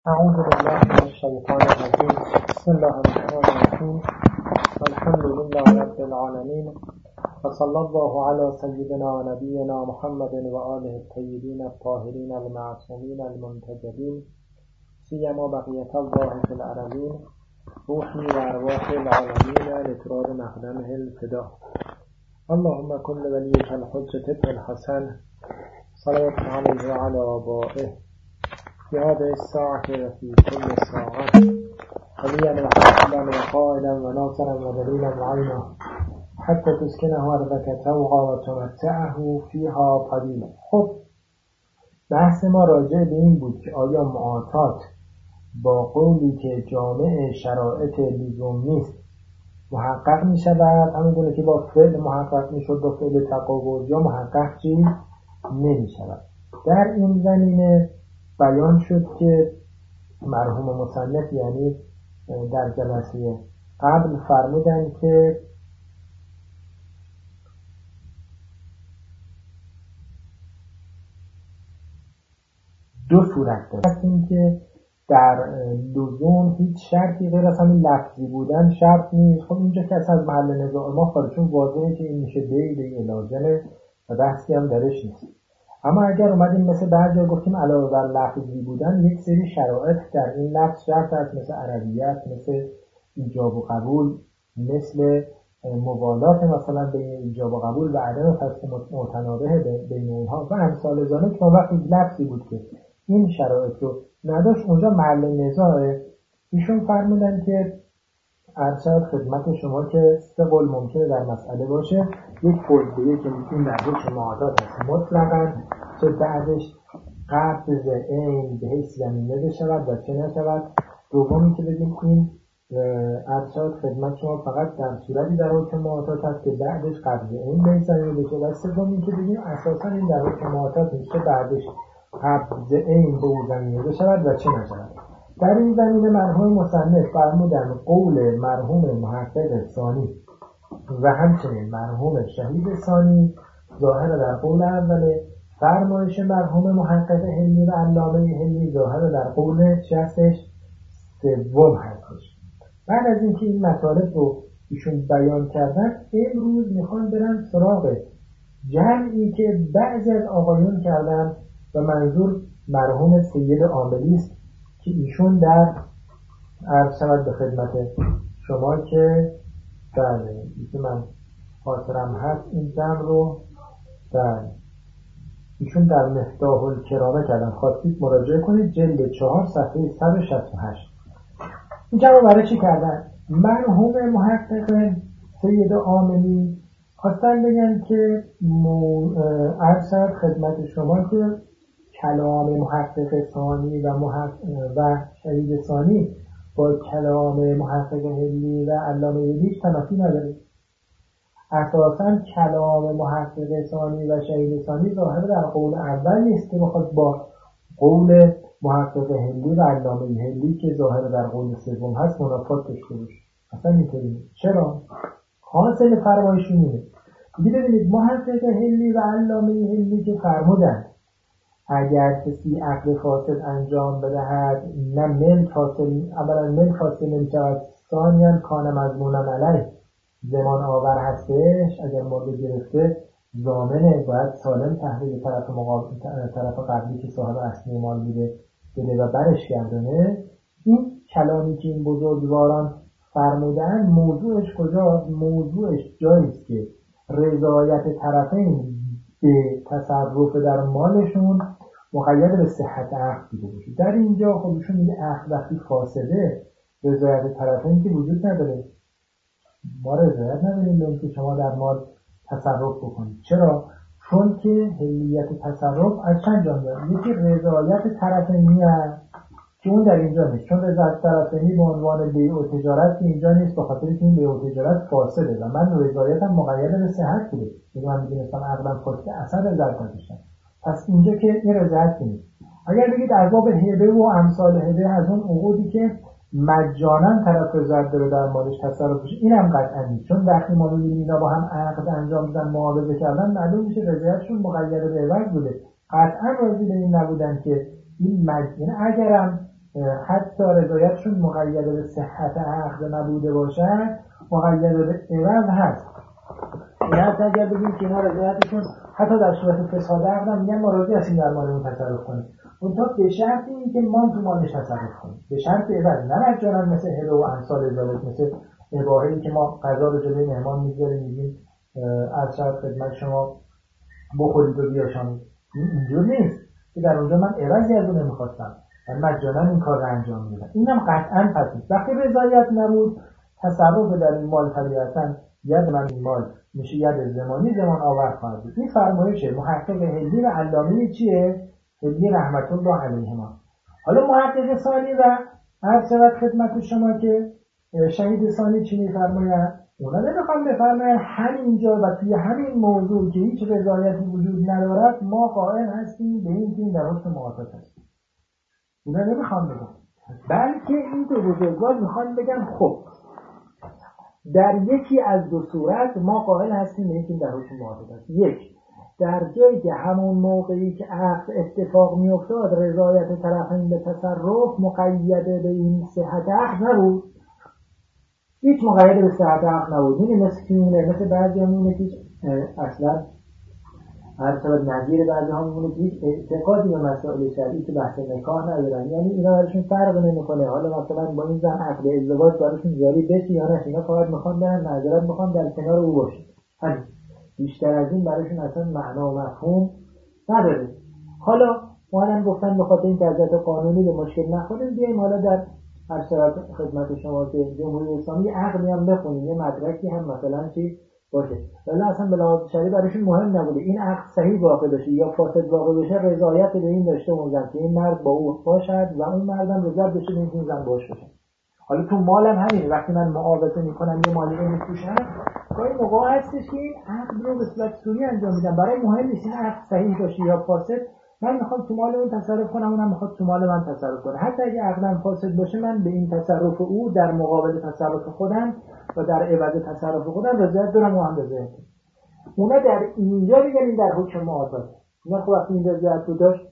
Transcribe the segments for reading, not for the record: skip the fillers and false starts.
اعوذ بالله من الشیطان الرجیم. بسم الله الرحمن الرحیم. الحمد لله رب العالمین و صلی الله علی سیدنا و نبینا محمد و آله الطیبین الطاهرین المعصومین المنتجبین سیما بقیة الله فی الارضین روحی و ارواح العالمین لتراب مقدمه الفدا. اللهم کن ولیک الحجة ابن الحسن صلوات علیه و علی آبائه في هذه الساعة وفي كل ساعة وليا وحافظا وقائلا وناصرا ودليلا وعينا حتى تسكنه أرضك طوعا وتمتعه فيها قليلا. خب بحث ما راجع به این بود که آیا معاطات با قولی که جامع شرایط لزوم نیست محقق می شود، همونگونه که با فعل محقق می شد با فعل تقابل، یا محقق چی نمی شود. در این زمینه بیان شد که مرحوم مصنف یعنی در جلسه قبل فرمودن که دو صورت داره. پس این که در لزوم هیچ شرطی غیر از همین لفظی بودن شرط نیست. خب اینجا که اصلا از محل نزاع ما خارج، چون واضحه که این میشه به لازمه و بحثی هم درش نیست. اما اگر اومدیم مثل بعضی گفتیم علاوه بر لفظی بودن یک سری شرایط در این لفظ شرط است، مثل عربیت، مثل ایجاب و قبول، مثل موالات مثلا بین ایجاب و قبول و عدم فسخ متنابه بین اونها و امثال ذالک، که وقتی لفظی بود که این شرایط رو نداشت اونجا محل نزاعه. ایشون فرمودن که ارشد خدمت شما که سه قول ممکنه در مسئله باشه. یک قول بگه که این در حکم معاطات هست مطلقاً، چه بعدش قبض عین به حیث زمینه بشود و چه نشود. دومی که بگیم این ارشد خدمت شما فقط در صورتی در حکم معاطات هست که بعدش قبض عین به حیث زمینه بشه. و سومی که بگیم اساساً این در حکم معاطات میشه بعدش قبض عین به اون زمینه بشود و چه نشود. در این زمینه مرحوم مصنف فرمودن قول مرحوم محقق ثانی و همچنین مرحوم شهید ثانی ظاهر در قول اوله، فرمایش مرحوم محقق حلی و علامه حلی ظاهر در قول هستش سوم هستش. بعد از اینکه این مطالب رو ایشون بیان کردن، امروز میخوان برن سراغ جمعی که بعضی از آقایون کردن و منظور مرحوم سید عاملی است که ایشون در عرض شود به خدمت شما که بله ایشون من خاطرم هست این جمع رو ایشون در مفتاح الکرامه کردن. خواستید مراجعه کنید جلد 4 صفحه 168. این جمع رو برای چی کردن؟ مرحوم محقق سید عاملی خواستن بگن که عرض شود خدمت شما که کلام محقق ثانی و شهید ثانی با کلام محقق حلی و علامه حلی تنافی نداره. اساساً کلام محقق ثانی و شهید ثانی ظاهر در قول اول نیست که بخواد با قول محقق حلی و علامه حلی که ظاهر در قول سوم هست منافات داشته باشه. اصلا اینطوری. چرا؟ حاصل فرمایشون اینه. دیگه ببینید محقق حلی و علامه حلی که فرمودن اگر کسی عقد فاسد انجام بدهد نه ملک حاصل، اولا ملک حاصل نمی‌شود، ثانیاً کان مضمونا علیه زمان آور هستش، اگر مورد گرفته ضامنه باید سالم تحویل طرف قبلی که صاحب اصلی مال بوده بده و برش گردونه. این کلامی که این بزرگواران فرمودن موضوعش کجاست؟ موضوعش جاییست که رضایت طرفین به تصرف در مالشون مقید به صحت عقد دیده باشه. در اینجا خودشون میگه عقد وقتی فاسده رضایت طرفین که وجود نداره. ما رضایت نداریم که شما در مال تصرف بکنید. چرا؟ چون که حلیت تصرف از چند جانبه، یکی رضایت طرفینی هست که اون در اینجا نیست، چون رضایت طرفینی به عنوان بیع و تجارت که اینجا نیست، به خاطر که این بیع و تجارت فاسده و من رضایتم مقید به صحت بوده. یعنی من میدونستم عقدم فاسده اصلا رضایت نداشتم. پس اینجا که این رضایت نیست. اگر بگید از باب هبه و امثال هبه از اون عقودی که مجانا طرف رضایت داره در مالش تصرف بشه، اینم قطعا نیست، چون وقتی ما ببینیم اینا با هم عقد انجام دادن معاوضه کردن معلوم میشه رضایتشون مقید به عوض بوده. قطعا راضی به این نبودن که این یعنی اگرم حتی رضایتشون مقید به صحت عقد نبوده باشد، مقید به عوض هست. یعنی اگر بگیم که اینا رضایتشون حتی در صورت فساد عقد هم میگن ما راضی هستیم در مالمون تصرف کنیم، اونطور به شرط این که ما تو مالش تصرف کنیم، به شرط عوض، نه مجانا مثل هبه و امثال ذالک، مثل اباهه‌ای که ما غذا رو جلوی مهمان میذاریم میگیم از شرط خدمت شما بخورید و بیاشامید. اینجور نیست که در اونجا من عوضی از اون نمیخواستم، من مجانا این کار رو انجام میدم. اینم قطعا پس نیست. وقتی رضایت نبود، تصرف در این مال طبیعتاً ید من این مال میشه ید زمانی، زمان آور خواهد بود. این فرمایشه محقق هلی و علامه چیه؟ هلی رحمت الله علیهما. حالا محقق ثانی و عرض شود خدمت شما که شهید ثانی چی میفرماید؟ اونا نمیخوام بفرماید همینجا و توی همین موضوع که هیچ رضایتی وجود ندارد ما قائل هستیم به این که این در حکم معاطات هست. اونا نمیخوام بگم، بلکه این دو بزرگوار میخوان بگم خب در یکی از دو صورت ما قائل هستیم به این که در حکم معاطات هست. یک، در جایی که همون موقعی که عقد اتفاق میافتاد رضایت طرفین به تصرف مقید به این صحت عقد نبود، هیچ مقید به صحت عقد نبود. این مثل که میمونه، مثل بعضی هم میمونه که اصلا هر شبت نظیر بعضی هم میمونه که هیچ اعتقادی به مسائل شرعی که بحث نکاح ندارن، یعنی اینا براشون فرق نمیکنه حالا مثلا با این زن عقد ازدواج براشون جاری بشه یا نشه، اینا فقط میخوان برن معذرت میخوان در کنار او باشه، همین. بیشتر از این براشون اصلا معنا و مفهوم نداره. حالا اومدن گفتن به خاطر این که حضرت قانونی به مشکل نخوریم بیایم حالا در هر شرط خدمت شما که جمهوری اسلامی عقلی هم بخونیم، یه مدرکی هم مثلا چی باشه، ولی اصلا به لحاظ شرعی براشون مهم نبوده این عقد صحیح واقع بشه یا فاسد واقع بشه، رضایت به این داشته اون زن که این مرد با او باشد و اون مردم رضایت بشه به این زن باش بشه. حالا تو مالم همینه، وقتی من معاوضه میکنم یه مالی رو میفروشم، گاهی موقع هستش که این عقد رو به صورت سوری انجام میدم، برای مهم نیست این عقد صحیح باشه یا فاسد، من میخوام تو مال اون تصرف کنم، اونم میخواد تو مال من تصرف کنه. حتی اگه عقدم فاسد باشه من به این تصرف او در مقابل تصرف خودم و در عوض تصرف خودم رضایت دارم و هم رضایت. اونا در اینجا میگن این در حکم معاوضه. اونا خب وقتی این رضایت رو داشت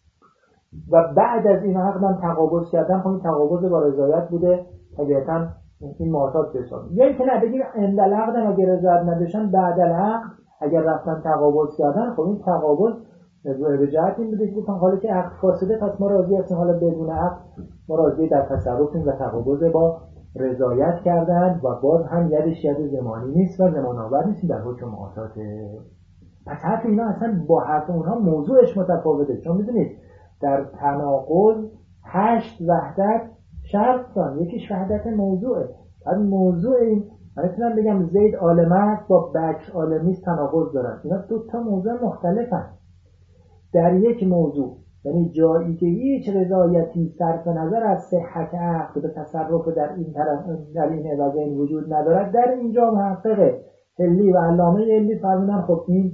و بعد از این عقدم تقابض کردن، خب این تقابض با رضایت بوده، طبیعتاً این معاطات بشن. یا اینکه نه بگیم عند العقد اگه رضایت نداشتن بعد العقد اگر رفتن تقابض کردن، خب این تقابض به جهت این بوده که گفتن حالا که عقد فاسده پس ما راضی هستیم، حالا بدون عقد ما راضی در تصرفیم و تقابض با رضایت کردن و باز هم یدش ید زمانی نیست و زمان آور نیست در حکم معاطات. پس حرف اینا اصلا با حرف اونها موضوعش متفاوته، چون میدونید در تناقض 8 وحدت شرط دارن، یکیش وحدت موضوعه. بعد موضوع این من میتونم بگم زید عالم است با بکر عالمی است تناقض دارن، اینا دو تا موضوع مختلفن. در یک موضوع یعنی جایی که هیچ رضایتی صرف نظر از صحت عقد به تصرف در این طرف در این عوضین وجود ندارد، در اینجا محقق هلی و علامه هلی فرمودن خب این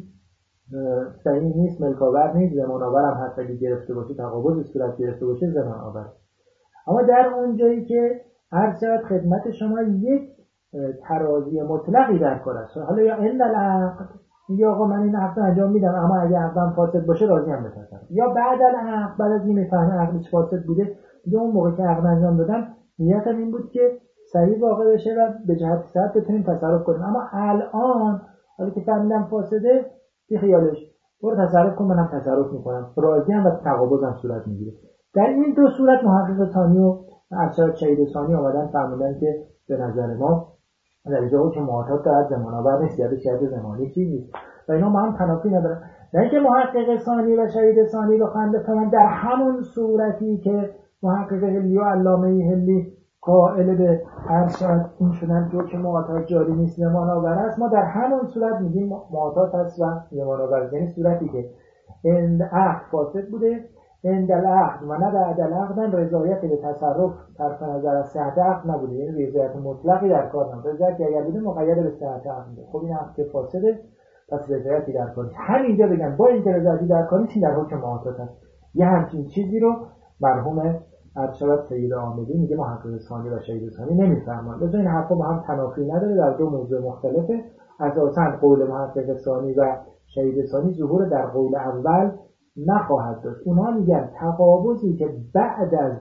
صحیح نیست، ملکاور نیست، زمان آور هم هست، اگه گرفته باشه تقابض صورت گرفته باشه زمان آور. اما در اون جایی که هر شاید خدمت شما یک ترازی مطلقی در کار است، حالا یا عند العقد یا آقا من این عقد انجام میدم اما اگه عقدم فاسد باشه راضی هم بترسم، یا بعد العقد بعد از این میفهمه عقدش فاسد بوده دیگه اون موقع که عقد انجام دادم نیتم این بود که صحیح واقع بشه و به جهت صحت بتونیم تصرف کنیم، اما الان حالا که فهمیدم فاسده بی خیالش برو تصرف کن، منم تصرف میکنم، راضی هم و تقابضم صورت میگیره. در این دو صورت محقق ثانی و ارشد شهید ثانی آمدن فرمودن که به نظر ما در جایی که معاطات دارد زمان آور نیست، یاد زمانی چیزی و اینا ما هم تنافی ندارن. نه اینکه محقق ثانی و شهید ثانی رو خنده کنن در همون صورتی که محقق هلی و علامه هلی قائل به ارشد این شدن که معاطات جاری نیست زمان آور است، ما در همون صورت میگیم معاطات هست و زمان آور، یعنی صورتی که عند عقد فاسد بوده، عند العقد و نه بعد العقد رضایت به تصرف طرف نظر از صحت عقد نبوده، یعنی رضایت مطلقی در کار نبوده، رضایت اگر بوده مقید به صحت عقد بوده. خب این عقد فاسده پس رضایتی در کار نیست. همینجا بگن با اینکه رضایتی در کار نیست در حکم معاطات هست. یه همچین چیزی رو مرحوم ارشد سید عاملی میگه محقق ثانی و شهید ثانی نمیفهمن. لذا این حرفا با هم تنافی نداره، در دو موضوع مختلفه. اساساً قول محقق ثانی و شهید ثانی ظهور در قول اول نخواهد داشت. اونها میگن تقابضی که بعد از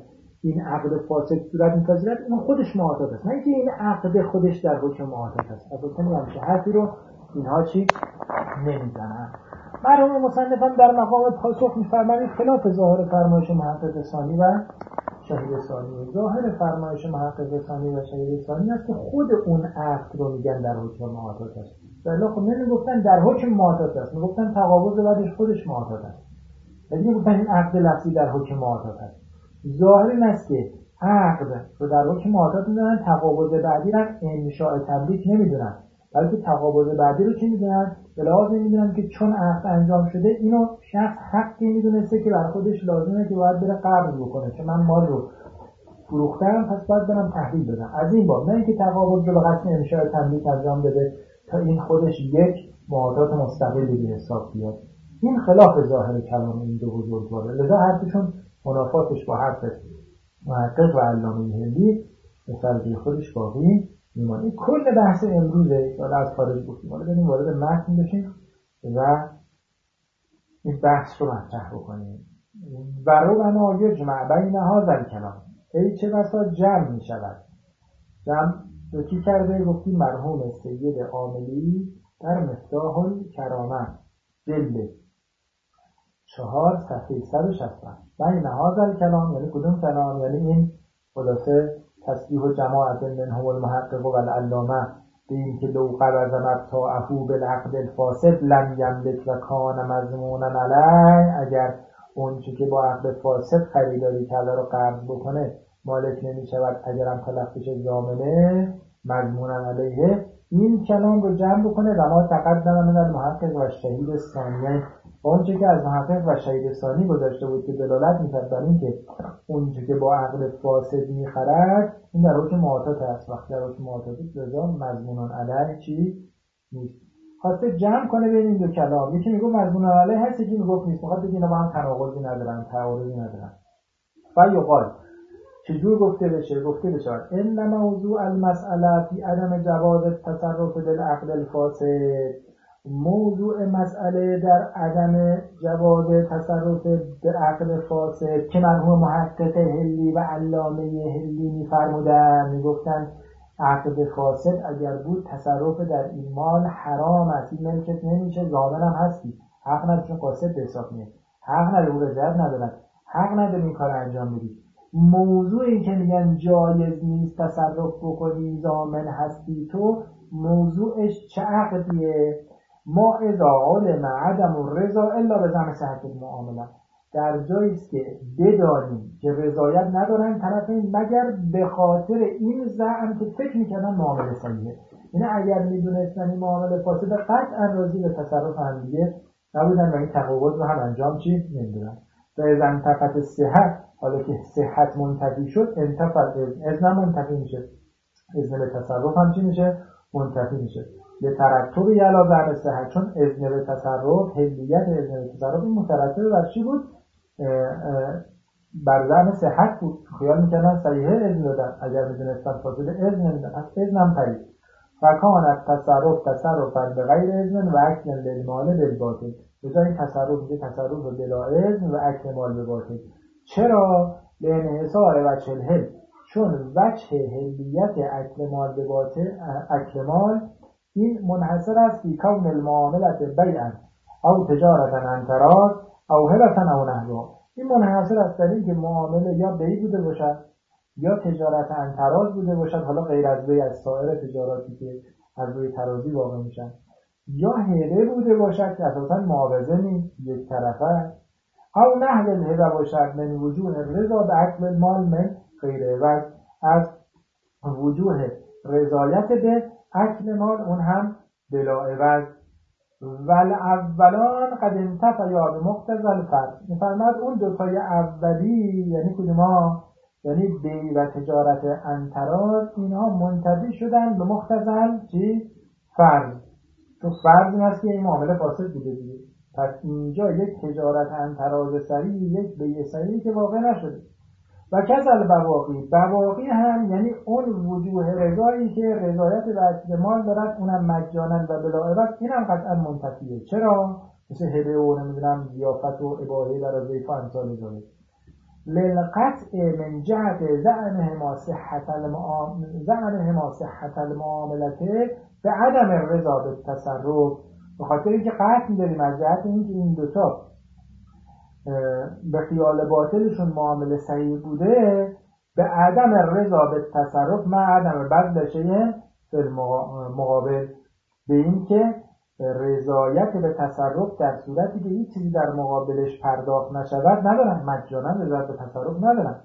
این عقد فاسد صورت می‌پذیرد اون خودش معاطات است، نه اینکه این عقد خودش در حکم معاطات است. البته میگم که حرفی رو اینها چی نمیزنن. مرحوم مصنفان در مقام پاسخ می‌فرمایند خلاف ظاهر فرمایش محقق ثانی و شهید ثانی. ظاهر فرمایش محقق ثانی و شهید ثانی است که خود اون عقد رو میگن در حکم معاطات است. در خب نمیگفتن در حکم معاطات است، میگفتن تقابض بعدش خودش معاطات است. یعنی میگفتن این عقد لفظی در حکم معاطات است. ظاهر این است که عقد رو در حکم معاطات میدونن، تقابض بعدی رو انشاء تملیک نمیدونن، بلکه تقابض بعدی رو چی میدونن؟ به لحاظ میدونن که چون عقد انجام شده اینو شخص حقی میدونسته که بر خودش لازمه که باید بره قرض بکنه، چون من مال رو فروختم پس باید برم تحویل بدم. از این باب نه اینکه تقابض رو به قصد انشاء تملیک انجام بده تا این خودش یک معاطات مستقلی به حساب بیاد. این خلاف ظاهر کلام این دو بزرگواره، لذا حرفشون منافاتش با حرف محقق و علامه هندی به سرگی خودش باقی میمونه. این کل بحث امروزه که از خارج گفتیم، حالا بریم وارد متن بشیم و این بحث رو مطرح بکنیم. و ربما یجمع بین هذا الکلام، ای چه بسا جمع می شود. جمع رو کی کرده؟ گفتیم مرحوم سید عاملی در مفتاح الکرامه جلد 4 صفحه 160. بین هذا الکلام یعنی کدوم کلام؟ یعنی این خلاصه تصریح و جماعت منهم المحقق و العلامه به این که لو قرض مبتاعه بالعقد الفاسد لم یملک و کان مضمونا علیه، اگر اون چی که با عقد فاسد خریداری کرده رو قرض بکنه مالک نمی شود، اگرم تلفش ضامنه مضمونا علیه. این کلام رو جمع بکنه و ما تقدم من المحقق و شهید ثانیه، اونچه که از محقق و شهید ثانی گذاشته بود که دلالت می‌کرد بر این که اونچه که با عقد فاسد می‌خرد این در حکم معاطات است. وقتی در حکم معاطات رضا مضمونان علیه چی نیست. خواسته جمع کنه بین این دو کلام، یکی میگه مضمونان علیه هست، یکی میگه نیست. میخواد بگه اینا با هم تناقضی ندارن، تعارضی ندارن. فیقال چجور گفته بشه؟ گفته بشه ان موضوع المسئله فی عدم جواز التصرف بالعقد الفاسد، موضوع مسئله در عدم جواز تصرف به عقد فاسد که مرحوم محقق هلی و علامه هلی می‌فرمودند، میگفتن عقد فاسد اگر بود تصرف در این مال حرام است، این ملکت نمیشه، ضامن هم هستی، حق نداری چون قاصد به حساب میاد، حق نداری، او رضایت ندارد، حق نداری این کار انجام بدی. موضوع این که میگن جایز نیست تصرف بکنی، ضامن هستی تو، موضوعش چه عقدیه؟ ما اذا علم عدم الرضا الا بزعم صحت المعامله، در جایی است که بدانیم که رضایت ندارن طرفین مگر به خاطر این زعم که فکر میکردن معامله صحیحه. یعنی اگر میدونستن این معامله فاسده قطعا راضی به تصرف هم دیگه نبودن و این تقاضا رو هم انجام چی نمیدونن. و اذا انتفت صحت، حالا که صحت منتفی شد انتفت اذن منتفی میشه، اذن به تصرف هم چی میشه؟ منتفی میشه. به ترتب علاوه بر صحت، چون اذن به تصرف، حلیت اذن به تصرف این مترتب بر چی بود؟ بر زعم صحت بود. خیال میکنن صحیحه اذن دادن، اگر میدونستن فاسد اذن نمیدن، از اذن هم پرید. فکان از تصرف به غیر اذن و اکل للمال بالباطل، بجای این تصرف میشه تصرف بلا اذن و اکل مال به باطل. چرا؟ لانحصار وجه الحل، چون وجه حلیت اکل مال به باطل، اکل مال این منحصر است فی کون المعاملت بیعا او تجارتا عن تراض او هبتا او نحوها. این منحصر است در این که معامله یا بیع بوده باشد یا تجارت عن تراض بوده باشد، حالا غیر از بیع از سایر تجاراتی که از روی ترازی واقع میشن، یا هبه بوده باشد که اساسا معاوضه نیست، یک طرفه، او نحو الهبه باشد من وجوه رضا به اکل المال من غیره، و از وجوه رضایت به اکل مال اون هم بلا عوض. والاولان قد انتفیا به مقتضی الفرض، می‌فرماد اون دوتای اولی یعنی کدوما؟ یعنی بیع و تجارت عن تراض، اینها منتفی شدن به مقتضی چی؟ فرض. تو فرض این است که این معامله فاسد بوده دیگه، پس اینجا یک تجارت عن تراض صحیح، یک بیع صحیح که واقع نشده. و کذل بواقی هم یعنی اون وجوه رضایی که رضایت به اکل مال دارد، اونم مجانا و بلا عوض، اینم قطعا منتفیه. چرا؟ مثل هبه و نمیدونم ضیافت و اباحه برای ضیف و امثال ذالک. للقطع من جهت زعمهما صحت المعاملته به عدم الرضا بالتصرف، به خاطر اینکه قطع می‌داریم از جهت اینکه این دوتا به خیال باطلشون معامله صحیح بوده، به عدم رضا به تصرف ما عدم بذل شیء فی المقابل، به این که رضایت به تصرف در صورتی که هیچ چیزی در مقابلش پرداخت نشود ندارن، مجانا رضایت به تصرف ندارن.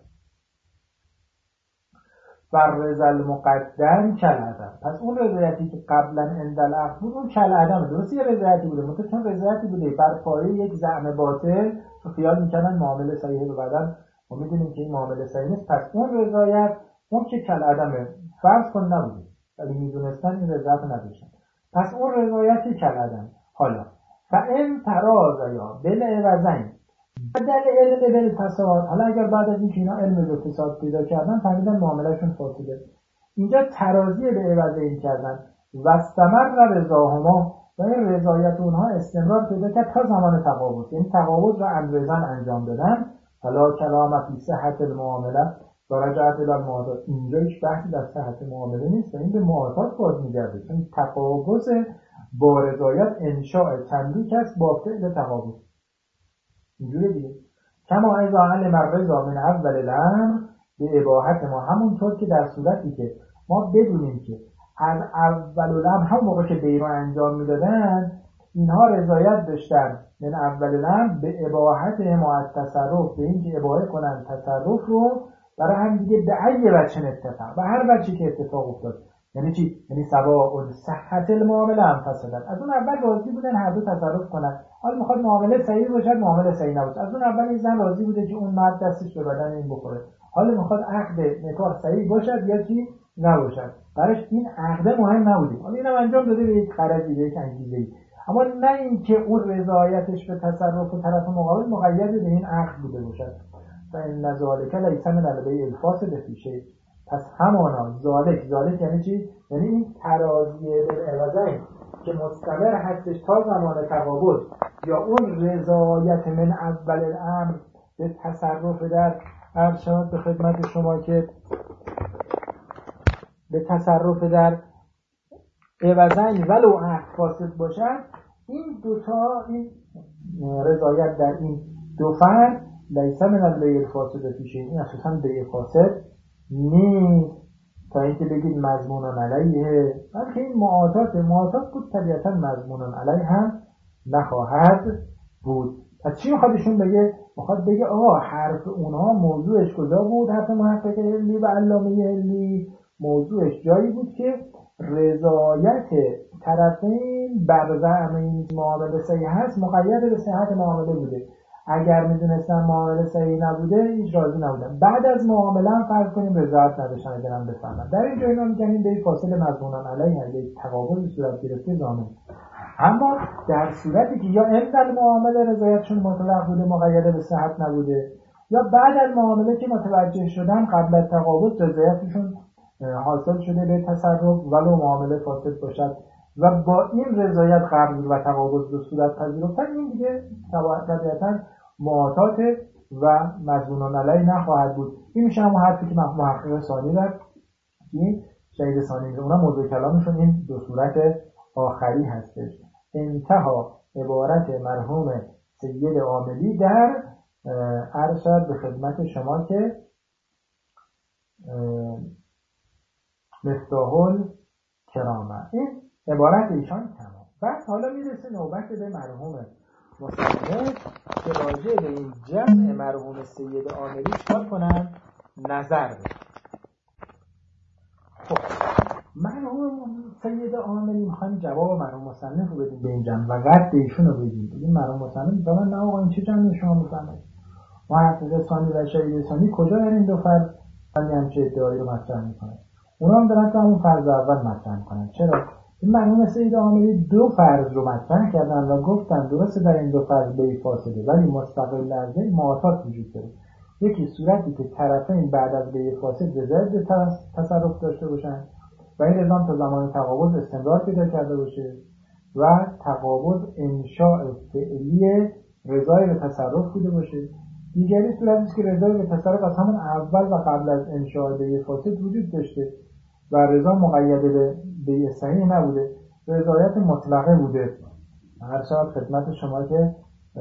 بر رضا المقدم کالعدم، پس اون رضایتی که قبلا عند العقد بود اون کالعدم، درسته یه رضایتی بوده منتها چون رضایتی بوده بر پایه یک زعم باطل خیال میکنن معامله صحیحه و بعدن ما میدونیم که این معامله صحیح نیست، پس اون رضایت اون که کالعدمه فرض کن نبوده ولی میدونستن این رضایت نداشتن، پس اون رضایتی کالعدم. حالا فان تراضیا بالعوضین بدل علم بالفساد، حالا اگر بعد از اینکه اینا علم بالفساد پیدا کردن فهمیدن معاملهشون فاسده، اینجا ترازی به عوضین کردن و استمر رضاهما و این رضایت اونها استمرار پیدا کرد تا زمان تقابض، یعنی تقابض و انجام انجام دادن. حالا کلام فی صحت المعامله و رجعت الی المعادات، اینجا هیچ بحثی در صحت معامله نیست و این به معادات باز میگرده، چون تقابض با رضایت انشاء تملیک است با فعل تقابض. اینجوری دیگه کما اذا علم الرضا من اول الامر به اباحت ما، همونطور که در صورتی که ما بدونیم که از اول الامر هم موقع که بیرو انجام میدادن اینها رضایت داشتن من اول الامر به اباحت ما تصرف، به این که اباحه کنن تصرف رو برای هم دیگه به ای وجه اتفاق و هر وجهی که اتفاق افتاد. یعنی چی؟ یعنی سواء صحت المعامله هم فسادن، از اون اول راضی بودن هر دو تصرف کنن، حالا میخواد معامله صحیح باشه معامله صحیح نباشه، از اون اول این زن راضی بوده که اون مرد دستش به بدن این بخوره، حالا میخواد عقد نکاح صحیح باشد یا چی نباشد، براش این عقد مهم نبوده، حالا اینم انجام داده به یک غرضی به یک انگیزه‌ای، اما نه اینکه اون رضایتش به تصرف و طرف مقابل مقید به این عقد بوده باشد. فإن ذلک لیس من البیع الفاسد فی شیء، پس همانا ذالک یعنی چی؟ یعنی این ترازی بالعوضین که مستمر هستش تا زمان تقابض، یا اون رضایت من اول الامر به تصرف در ارشاد به خدمت شما که به تصرف در عوضین ولو عقد فاسد باشد، این دوتا این رضایت در این دو فرد لیس من البیع الفاسد فی شیء، این اساساً بیع فاسد نیست تا اینکه بگید مضمون علیه، بلکه این معاطات بود طبیعتا مضمون علیه هم نخواهد بود. پس چی میخواد ایشون بگه؟ میخواد بگه آقا حرف اونها موضوعش کجا بود؟ حرف محقق علی و علامه علی موضوعش جایی بود که رضایت طرفین بر زعم این معامله صحیح هست مقید به صحت معامله بوده، اگر میدونستن معامله صحیح نبوده هیچ راضی نبودن، بعد از معامله هم فرض کنیم رضایت نداشتن اگر هم بفهمن، در اینجا اینا میگن این به فاصله مضمونان علیه یک تقابل صورت گرفته ضامن. اما در صورتی که یا عند معامله رضایتشون مطلق بوده مقید به صحت نبوده، یا بعد از معامله که متوجه شدن قبل از تقابل رضایتشون حاصل شده به تصرف ولو معامله فاسد باشد و با این رضایت قبل و تقابض به صورت پذیرفتن، این دیگه طبیعتاً معاطات و مضمون علیه نخواهد بود. این میشه همون حرفی که محقق ثانی داد، این شهید ثانی میگه، اونا موضوع کلامشون این دو صورت آخری هستش. انتها عبارت مرحوم سید عاملی در ارشد به خدمت شما که مفتاح الکرامه، این عبارت ایشان تمام. بس حالا میرسه نوبت به مرحوم مصنف که راجع به این جمع مرحوم سید عاملی چکار کنن؟ نظر بده. خب مرحوم سید عاملی میخوایم جواب مرحوم مصنف رو بدیم به این جمع و رد ایشون رو بدیم. بگیم مرحوم مصنف میگن نه آقا این چه جمعی شما میفهمید؟ محقق ثانی و شهید ثانی کجا در این دو فرض همچه ادعایی رو مطرح میکنن؟ اونا هم دارن که همون فرض اول مطرح میکنن. چرا؟ این مرحوم سید عاملی دو فرض رو مطرح کردن و گفتن درسته در این دو فرض بیع فاسده ولی مستقل از این معاطات وجود داره. یکی صورتی که طرفین بعد از بیع فاسد رضایت تصرف داشته باشن و این نظام تا زمان تقابض استمرار پیدا کرده باشه و تقابض انشاء فعلی رضای به تصرف بوده باشه. دیگری صورتی است که رضای به تصرف از همون اول و قبل از انشاء بیع فاسد وجود داشته و رضا مقید به بیع صحیح نبوده، رضایت مطلقه بوده. هر شب خدمت شما که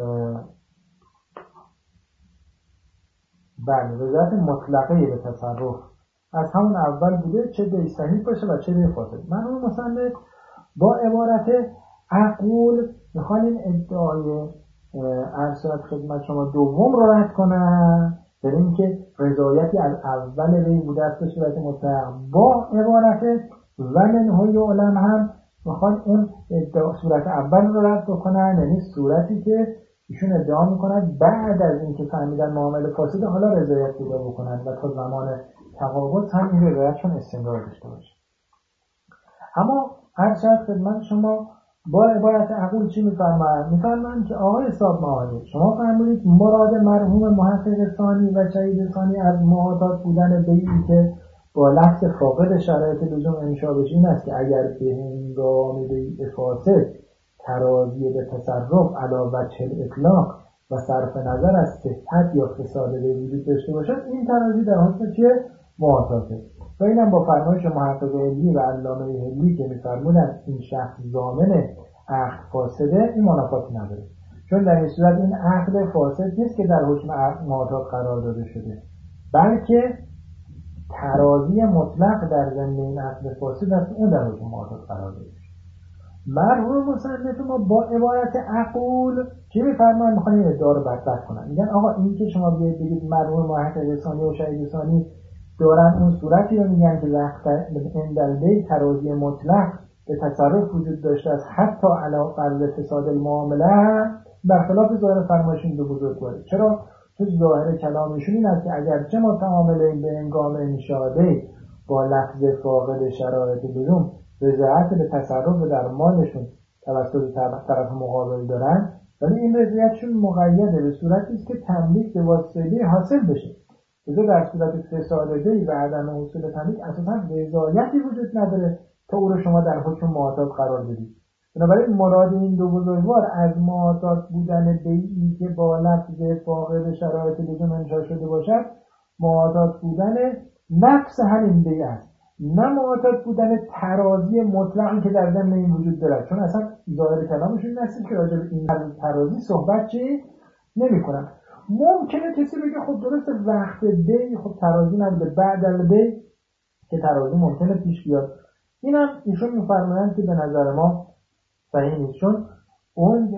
بله رضایت مطلقه به تصرف از همون اول بوده، چه بیع صحیح باشه و چه بیع فاسد. مرحوم مصنف با عبارت عقول میخوان این ادعای ارشاد خدمت شما دوم رو رد کنن، در این که رضایتی از اول بیع بوده است به صورت مطلق. با عبارت و منه یعلم هم میخوان اون صورت اول رو رد بکنن، یعنی صورتی که ایشون ادعا میکنن بعد از اینکه فهمیدن معامله فاسده حالا رضایت پیدا بکنن و تا زمان تقابض هم این رضایتشون استمرار داشته باشه. اما ارشاد خدمت شما با عبارت عقول چی میفرمایند؟ میفرمایند که آقای صاحب معالی شما فرمودید مراد مرحوم محقق ثانی و شهید ثانی از معادات بودن بیعی که با لفظ فاقد شرایط لزوم انشا بشه این است که اگر به هنگام بیع فاسد ترازی به تصرف علاوه وجه اطلاق و صرف نظر از صحت یا فساد بیع وجود داشته باشد، این ترازی در حکم چیه؟ معاداته. و اینم با فرمایش محقق هلی و علامه هلی که می‌فرمودند این شخص ضامن عقد فاسده، این منافاتی نداره، چون در این صورت این عقد فاسد نیست که در حکم معادات قرار داده شده، بلکه ترازی مطلق در ضمن این عقد فاسد است، اون در حکم معادات قرار داده شده. مرحوم مصنف ما با عبارت عقول چی می‌فرمایند؟ می‌خوان این ادعا رو برطرف کنن. میگن آقا این که شما بیاید بگید مرحوم محقق ثانی و شهید ثانی دارن اون صورتی رو میگن که وقت اندلبه ترازی مطلق به تصرف وجود داشته است حتی علاوه بر فساد المعامله، برخلاف ظاهر فرمایشون دو بزرگواره. چرا؟ تو ظاهر کلامشون این است که اگرچه ما تعامل به هنگام انشاء با لفظ فاقد شرایط لزوم رضایت به تصرف در مالشون توسط طرف مقابل دارن، ولی این رضایتشون مقیده به صورتی است که تملیک به واسطه حاصل بشه. در صورت فساد بیع و عدم حصول تملیک اساساً رضایتی وجود نداره تا او رو شما در حکم معادات قرار بدید. بنابراین مراد این دو بزرگوار از معادات بودن بیعی که با لفظ فاقد شرایط لزوم انشاء شده باشد معادات بودن نفس همین بیع است، نه معادات بودن ترازی مطلقی که در ضمن این وجود دارد، چون اصلا ظاهر کلامشون نسید که راجع به این ترازی صحبت چی نمی‌کنن. ممکنه کسی بگه خب درسته وقت بیع خب ترازی نبوده، بعد از بیع که ترازی ممکنه پیش بیاد. اینم ایشون می‌فرمایند که به نظر ما صحیح نیست، چون اون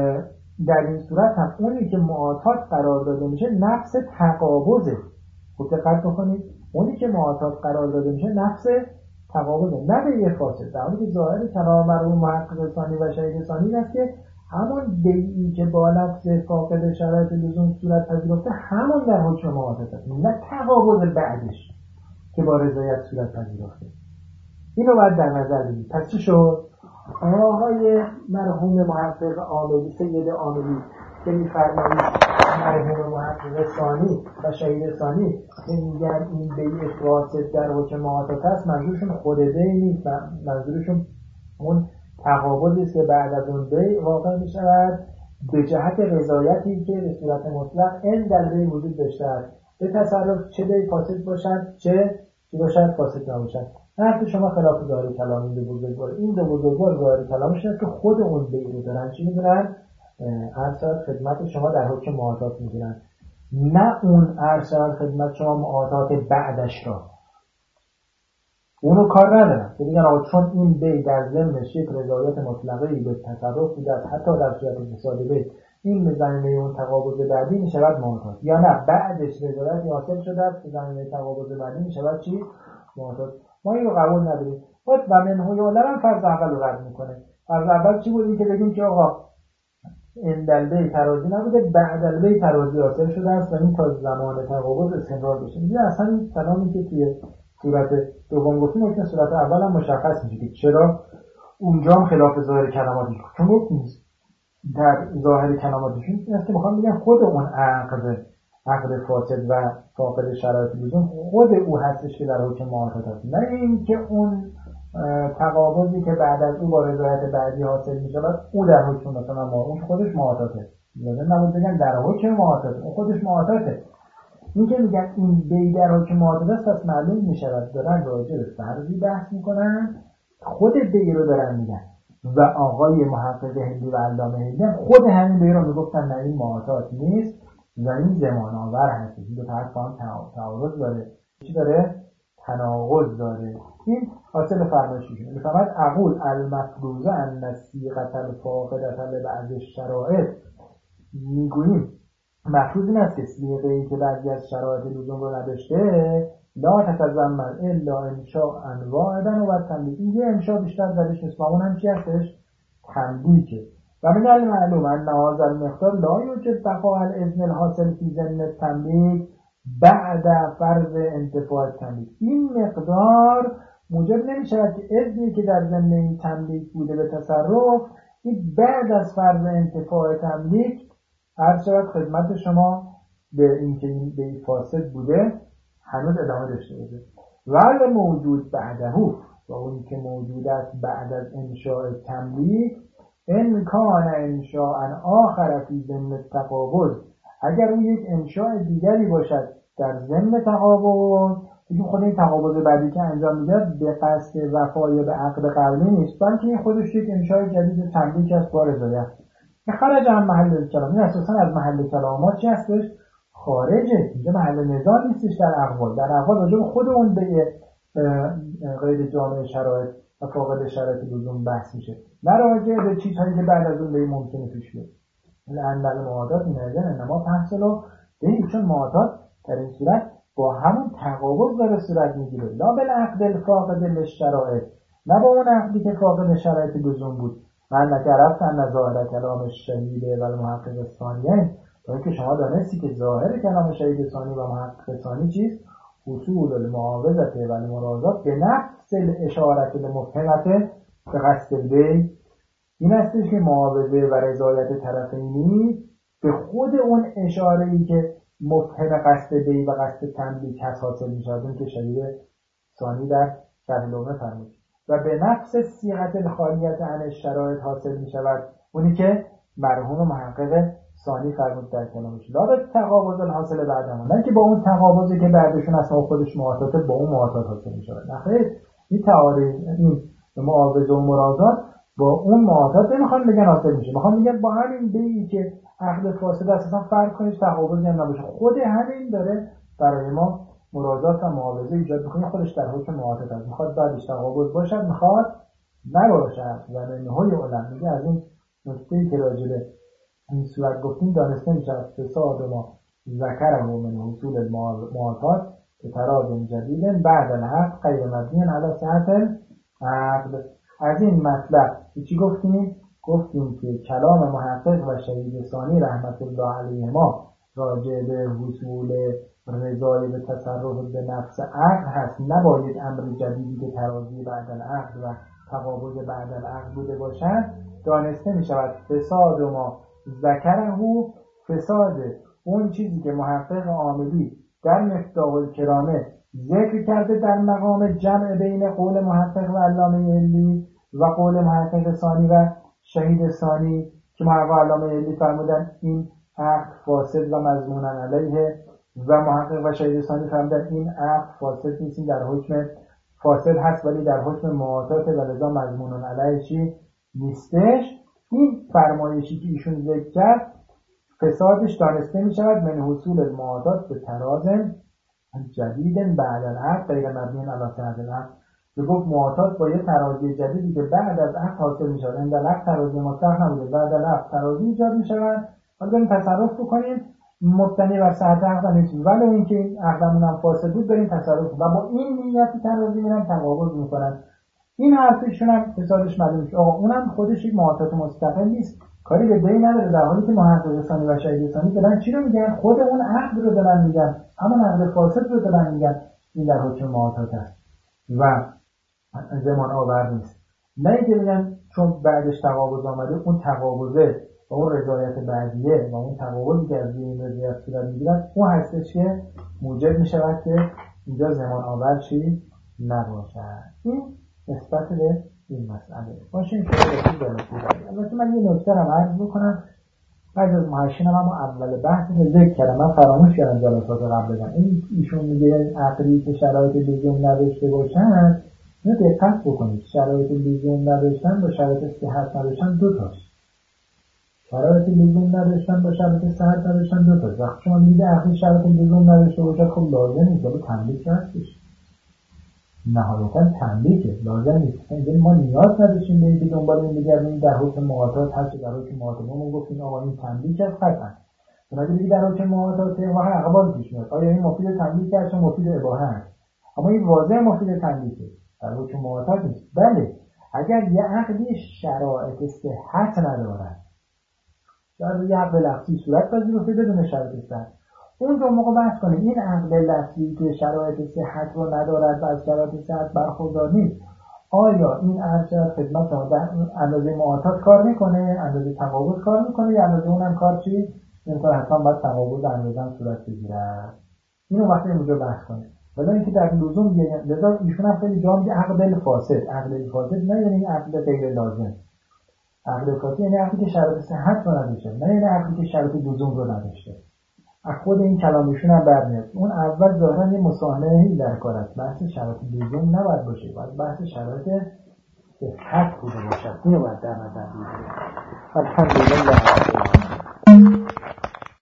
در این صورت هم اونی که معادات قرار داده میشه نفس تقابضه. خب دقت بکنید اونی که معادات قرار داده میشه نفس تقابضه، نه بیع فاسد. در حالی که ظاهر کلام مرحوم محقق ثانی و شهید ثانی است که همون بیعی که با لفظ فاقد شرایط لزوم صورت پذیرفته همون در حکم معادات است، نه تقابض بعدش که با رضایت صورت پذیرفته. اینو باید در نظر بگیرید. پس چی شد؟ آقای مرحوم محقق عاملی سید عاملی که می‌فرمایید مرحوم محقق ثانی و شهید ثانی که میگن این بیع فاسد در حکم معادات است، منظورشون خود بیع نیست، منظورشون اون تقابضی است که بعد از اون بیع واقع می شود به جهت رضایتی که به صورت مطلق این در بیع وجود داشته است به تصرف، چه بیع فاسد باشد چه باشد فاسد نباشد. حرف شما خلاف ظاهر کلام این دو بزرگوار. این دو بزرگوار ظاهر کلامش است که خود اون بیع رو دارن چی می‌دونن؟ ارشاد خدمت شما در حکم معادات می‌گیرن، نه اون ارشاد خدمت شما معادات بعدش را اونو کار ندارن که دیگه چون این بیع در ضمنش یک رضایت مطلقی به تصرف بوده حتی در صورت فساد بیع، این به زمینه اون تقابض بعدی می شود معادات، یا نه بعدش رضایتی حاصل شده است به زمینه تقابض بعدی می شود چی؟ معادات. ما این رو قبول نداریم. خود و منه یعلم فرض اول رو رد میکنه. فرض اول چی بود؟ این که بگیم که آقا این در بیع ترازی نبوده، بعد از بیع ترازی حاصل شده است و این تا زمان تقابض استمرار بشه. دیگه اصلا این کلامی که توی صورت دوم گفتیم که صورت اول هم مشخص میشه که چرا اونجا هم خلاف ظاهر کلماتش، چون در ظاهر کلماتشون این است که میخوام بگم خود اون عقد فاسد و فاقد شرایط لزوم خود او هستش که در حکم معادات است، نه این که اون تقابضی که بعد از او با رضایت بعدی حاصل میشه او در حکم مثلا ما اون خودش معاداته. لازم نبود بگن در حکم معاطات، خودش معاطاته. این که میگن این بی در حکم معاطات است، پس معلوم میشود دارن راجع به فرضی بحث میکنن، خود بی رو دارن میگن. و آقای محقق هندی و علامه هندی خود همین بی رو میگفتن نه این معاطات نیست و این زمان آور هست. این دو طرف با هم تعارض داره. چی داره؟ تناقض داره. این حاصل فرمایششونه. میفهمد اقول المفروضه ان الصیغه الفاقده لبعض الشرائط، میگوییم مفروض این است که صیغه‌ای که بعضی از شرایط لزوم رو نداشته لا تتضمن الا انشاء واحدا و تملیک. این یه انشاء بیشتر درش نیست، اون هم چی هستش؟ تملیکه. و من المعلوم ان هذا المقدار لا یوجد بقاء الاذن الحاصل فی ضمن التملیک بعد فرض انتفاع التملیک. این مقدار موجب نمیشه که اذنی که در ضمن این تملیک بوده به تصرف، این بعد از فرض انتفاع تملیک عرض شود خدمت شما به اینکه این به این فاسد بوده هنوز ادامه داشته بوده. ولی موجود بعدهو و اون که موجود است بعد از انشاء تملیک امکان انشاء آخر فی ضمن التقابض، اگر اون یک انشاء دیگری باشد در ضمن تقابض، دیگه خود این تقابض بعدی که انجام میده به قصد وفای به عقد قبلی نیست، بلکه این خودش یک انشاء جدید تملیک است با رضایت. خارج از محل کلام، این اساسا از محل کلامات چی هستش؟ خارجه. اینجا محل نزاع نیستش در اقوال. در اقوال راجع به خود اون به غیر جامع شرایط و فاقد شرایط لزوم بحث میشه، نه راجع به چیزهایی که بعد از اون به ممکنه پیش بیاد. لأن المعادات نظر انما تحصل به چون معادات در این صورت با همون تقابض داره صورت میگیره، لا بالعقد الفاقد للشرایط، نه با اون عقدی که فاقد شرایط لزوم بود. من نکرفت ان ظاهر کلام الشهید و المحقق الثانیین، تا اینکه شما دانستی که ظاهر کلام شهید ثانی و محقق ثانی چیست؟ حصول المعاوضه و المرازات به نفس الاشاره المفهمه به قصد البیع. این هستش که معاوضه و رضایت طرفینی به خود اون اشاره‌ای که مفهم قصد بیع و قصد تملیک هست حاصل می‌شود که شهید ثانی در شرح لومه فرمود، و به نفس صیغه الخالیت عن الشرایط حاصل می شود، اونی که مرحوم محقق ثانی فرمود در کلامش. لا به تقابض الحاصل بعدم، نه که با اون تقابضی که بعدشون اصلا خودش معاطاته با اون معاطات حاصل می شود. نخیر، این تعارض، این معاوضه و مرازات با اون معاطات نمیخوان بگن حاصل میشه، میخوان بگن با همین بیعی که عقد فاسد اساسا فرق کنید تقابضی هم نباشه، خود همین داره برای ما مرازات و معاوضه ایجاد میکنه، خودش در حکم معاطات است. میخواد بعدش تقابض باشد، میخواد نباشد. و منهای علم میگه از این نکته‌ای که راجع به این صورت گفتیم دانسته میشود فساد ما ذکر من حصول المعاطات به تراز جدید بعد العقد غیر مبنی علی صحت العقد. از این مطلب چی گفتیم؟ گفتیم که کلام محقق و شهید ثانی رحمت الله علیهما راجع به حصول رضای به تصرف به نفس عقد هست، نباید امر جدیدی که ترازی بعد العقد و تقابض بعد العقد بوده باشد. دانسته می شود فساد ما ذکره، فساد اون چیزی که محقق عاملی در مفتاح الکرامه ذکر کرده در مقام جمع بین قول محقق و علامه هندی و قول محقق ثانی و شهید ثانی که محقق و علامه هندی فرمودن این عقد فاسد و مضمون علیه و محقق و شهید ثانی فرمودن این عقد فاسد نیست، در حکم فاسد هست ولی در حکم معاطات و لذا مضمون علیه چی نیستش. این فرمایشی که ایشون ذکر کرد فسادش دانسته می شود من حصول المعاطات به تراز جدید بعد العقد غیر مبنی علی صحت العقد. به گفت معاطات با یه ترازی جدیدی که بعد از عقد حاصل می شود، در عقد ترازی مطلق نبوده، بعد از عقد ترازی ایجاد می شود، حالا بریم تصرف بکنیم مبتنی بر صحت عقد نیست، ولی اینکه این عقدمون هم فاسد بود بریم تصرف و با این نیت ترازی میرن تقابض میکنن. این حرفشون هم فسادش معلوم میشه. آقا اونم خودش یک معاطات مستقل نیست، کاری به بین نداره، در حالی که محقق ثانی و شهید ثانی دارن چی رو میگن؟ خود اون عقد رو دارن میگن، اما عقد فاسد رو دارن میگن این در حکم معاطات است و زمان آور نیست. نه اینکه میگن چون بعدش تقابض آمده اون تقابضه و اون رضایت بعدیه و اون تقابضی که از این رضایت صورت میگیرد اون هستش که موجب میشود که اینجا زمان آور چی نباشد. این نسبت به این مسئله باشیم که رسید به نتیجه. البته من یه نکته رو عرض بکنم، بعضی از محشین هم اول بحث ذکر کردم، من فراموش کردم جلسات قبل بگم. این ایشون میگه عقلی که شرایط لزوم نداشته باشن، اینو دقت بکنید، شرایط لزوم نداشتن با شرایط صحت نداشتن دو تاست. شرایط لزوم نداشتن با شرایط صحت نداشتن دو تاست. وقتی شما میگید عقلی شرایط لزوم نداشته باشه، خب لازم نیست، ولی تملیک هستش. نهایتا تملیکه، لازم نیست. یعنی ما نیاز نداشتیم به اینکه دنبال این بگردیم در حکم معاطات هست، در حکم معاطات ما گفتیم آقا این تملیک است قطعا. اگه دیگه در حکم معاطات واقعا اقوال پیش میاد، آیا این مفید تملیک است یا مفید اباحه است؟ اما این واضح مفید تملیکه، در حکم معاطات نیست. بله اگر یه عقدی شرایط صحت ندارد، در یه عقد لفظی صورت پذیرفته بدون شرایط صحت، اون رو موقع بحث کنیم این عقد لفظی که شرایط صحت رو ندارد و از شرایط صحت برخوردار نیست، آیا این ارجع خدمت ها در اندازه معاطات کار میکنه، اندازه تقابض کار میکنه، یا اندازه اونم کار چی؟ اینطور حتما باید تقابض اندازه هم صورت بگیرد. اینو وقتی اینجا بحث کنیم. ولی اینکه در لزوم لذا ایشون هم خیلی جا میگه عقد فاسد. عقد فاسد نه یعنی عقد غیر لازم. عقد فاسد یعنی عقدی که شرایط صحت رو نداشته، نه یعنی عقدی که شرایط لزوم رو نداشته. از خود این کلامشون هم برمیاد. اون اول ظاهرا یه مساهمه‌ای در کار است. بحث شرایط لزوم نباید باشه، باید بحث شرایط صحت بوده باشد. اینو باید در نظر بگیرید. الحمدلله.